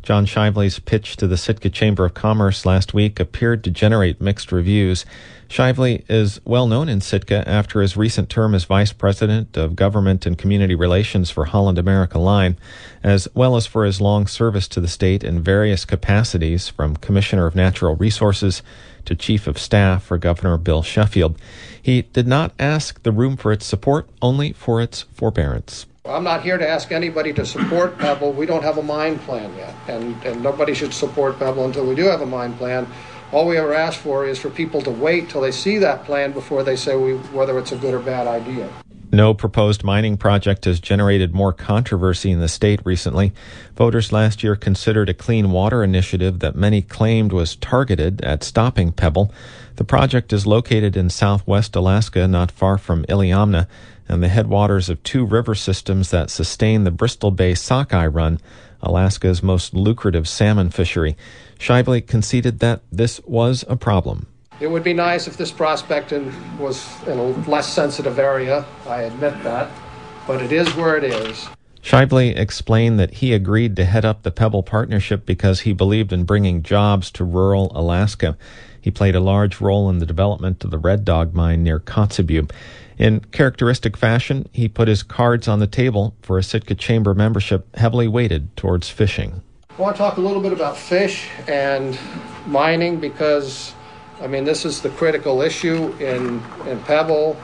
John Shively's pitch to the Sitka Chamber of Commerce last week appeared to generate mixed reviews. Shively is well known in Sitka after his recent term as Vice President of Government and Community Relations for Holland America Line, as well as for his long service to the state in various capacities, from Commissioner of Natural Resources to Chief of Staff for Governor Bill Sheffield. He did not ask the room for its support, only for its forbearance. I'm not here to ask anybody to support Pebble. We don't have a mine plan yet, and nobody should support Pebble until we do have a mine plan. All we ever ask for is for people to wait till they see that plan before they say whether it's a good or bad idea. No proposed mining project has generated more controversy in the state recently. Voters last year considered a clean water initiative that many claimed was targeted at stopping Pebble. The project is located in southwest Alaska, not far from Iliamna, and the headwaters of two river systems that sustain the Bristol Bay Sockeye Run, Alaska's most lucrative salmon fishery. Shively conceded that this was a problem. It would be nice if this prospect was in a less sensitive area. I admit that, but it is where it is. Shively explained that he agreed to head up the Pebble Partnership because he believed in bringing jobs to rural Alaska. He played a large role in the development of the Red Dog mine near Kotzebue. In characteristic fashion, he put his cards on the table for a Sitka Chamber membership heavily weighted towards fishing. I want to talk a little bit about fish and mining because, this is the critical issue in Pebble,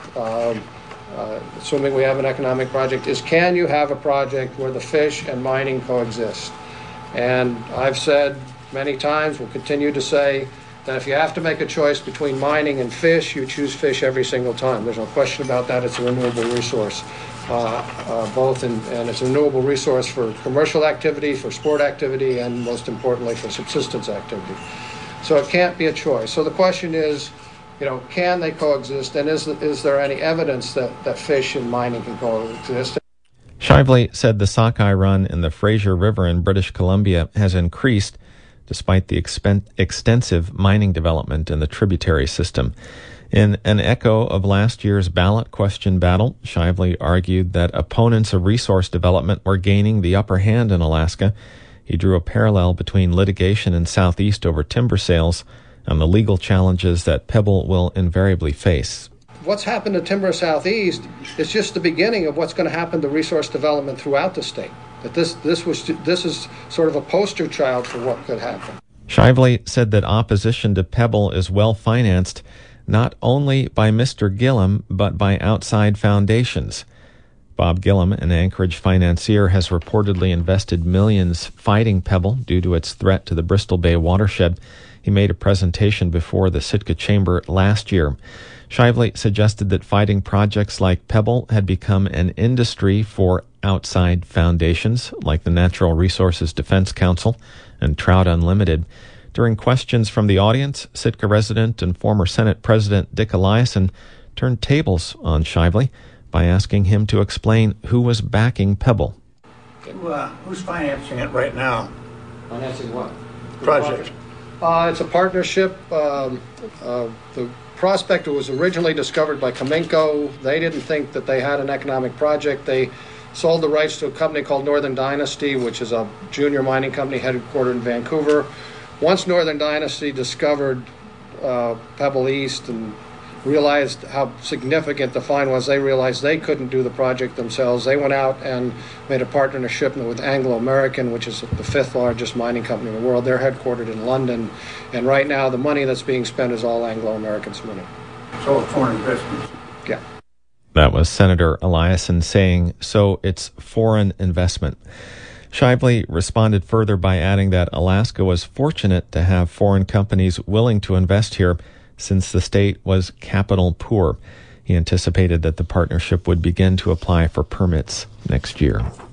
assuming we have an economic project, is can you have a project where the fish and mining coexist? And I've said many times, will continue to say, that if you have to make a choice between mining and fish, you choose fish every single time. There's no question about that. It's a renewable resource, and it's a renewable resource for commercial activity, for sport activity, and most importantly for subsistence activity. So it can't be a choice. So the question is, can they coexist, and is there any evidence that fish and mining can coexist? Shively said the Sockeye Run in the Fraser River in British Columbia has increased despite the extensive mining development in the tributary system. In an echo of last year's ballot question battle, Shively argued that opponents of resource development were gaining the upper hand in Alaska. He drew a parallel between litigation in Southeast over timber sales and the legal challenges that Pebble will invariably face. What's happened to timber Southeast is just the beginning of what's going to happen to resource development throughout the state. That this is sort of a poster child for what could happen. Shively said that opposition to Pebble is well financed not only by Mr. Gillum but by outside foundations. Bob Gillum, an Anchorage financier, has reportedly invested millions fighting Pebble due to its threat to the Bristol Bay watershed. He made a presentation before the Sitka Chamber last year. Shively suggested that fighting projects like Pebble had become an industry for outside foundations like the Natural Resources Defense Council and Trout Unlimited. During questions from the audience, Sitka resident and former Senate President Dick Eliason turned tables on Shively by asking him to explain who was backing Pebble. Who's financing it right now? Financing what? Project. It's a partnership. The prospect was originally discovered by Cominco. They didn't think that they had an economic project. They sold the rights to a company called Northern Dynasty, which is a junior mining company headquartered in Vancouver. Once Northern Dynasty discovered Pebble East and realized how significant the find was, they realized they couldn't do the project themselves. They went out and made a partnership with Anglo American, which is the fifth largest mining company in the world. They're headquartered in London, and right now the money that's being spent is all Anglo American's money. So foreign investments. Yeah. That was Senator Eliason saying, so it's foreign investment. Shively responded further by adding that Alaska was fortunate to have foreign companies willing to invest here since the state was capital poor. He anticipated that the partnership would begin to apply for permits next year.